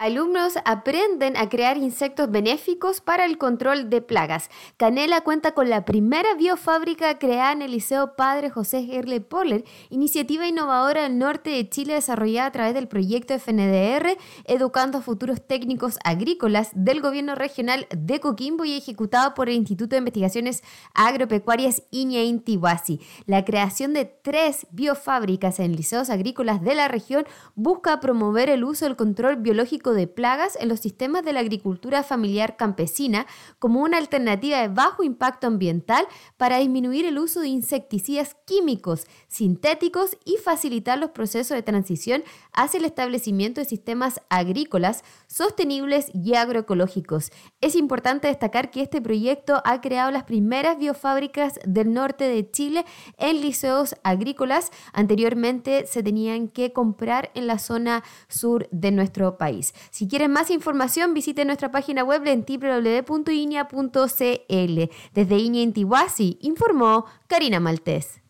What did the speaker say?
Alumnos aprenden a crear insectos benéficos para el control de plagas. Canela cuenta con la primera biofábrica creada en el Liceo Padre José Gerle Poller, iniciativa innovadora del norte de Chile desarrollada a través del proyecto FNDR, Educando a Futuros Técnicos Agrícolas del Gobierno Regional de Coquimbo y ejecutado por el Instituto de Investigaciones Agropecuarias Iña Inti Huasi. La creación de 3 biofábricas en liceos agrícolas de la región busca promover el uso del control biológico de plagas en los sistemas de la agricultura familiar campesina como una alternativa de bajo impacto ambiental para disminuir el uso de insecticidas químicos, sintéticos y facilitar los procesos de transición hacia el establecimiento de sistemas agrícolas sostenibles y agroecológicos. Es importante destacar que este proyecto ha creado las primeras biofábricas del norte de Chile en liceos agrícolas. Anteriormente se tenían que comprar en la zona sur de nuestro país. Si quieren más información, visite nuestra página web en www.iña.cl. Desde Iña Inti Huasi informó Karina Maltés.